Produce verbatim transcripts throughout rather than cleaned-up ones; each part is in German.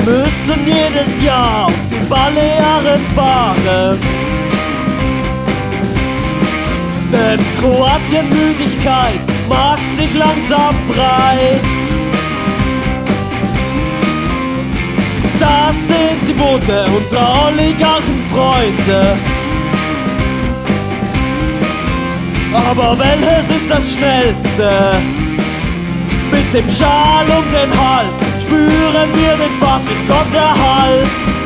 müssen jedes Jahr auf die Balearen fahren. Denn Kroatien-Müdigkeit macht sich langsam breit. Das sind die Boote unserer Oligarchenfreunde. Aber welches ist das schnellste? Mit dem Schal um den Hals spüren wir den Fahrt mit Gott Erhalt.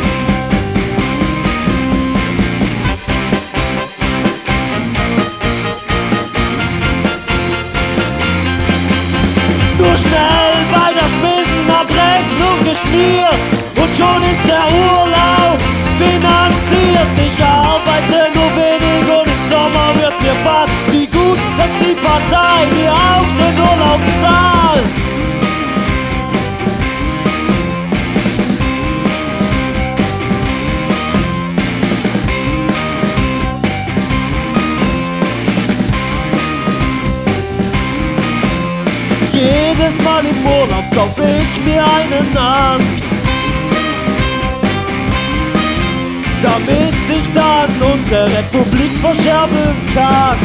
Nur schnell bei der Spitzenabrechnung geschmiert und schon ist der Urlaub finanziert. Ich arbeite nur wenig und im Sommer wird mir fad. Wie gut, dass die Partei mir auch den Urlaub zahlt. Jedes Mal im Urlaub sauf ich mir einen an, damit ich dann unsere Republik verscherben kann.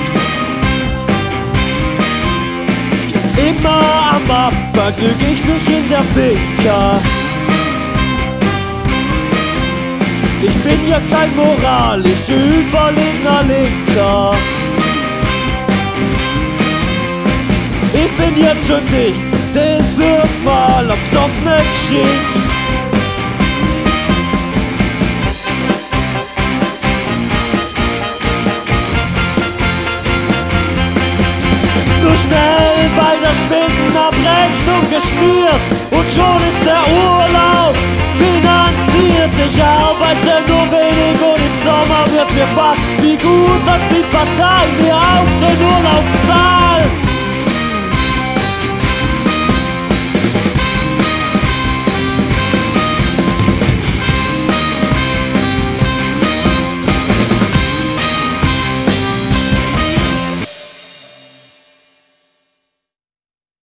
Immer am Abend vergnüg ich mich in der Finca. Ich bin ja kein moralisch überlegener Linker. Ich bin jetzt schon dicht, das wird mal am besoffene Geschichte. Nur schnell bei der Spitzenabrechnung geschmiert und schon ist der Urlaub finanziert. Ich arbeite nur wenig und im Sommer wird mir fad. Wie gut, dass die Partei mir auch den Urlaub zahlt.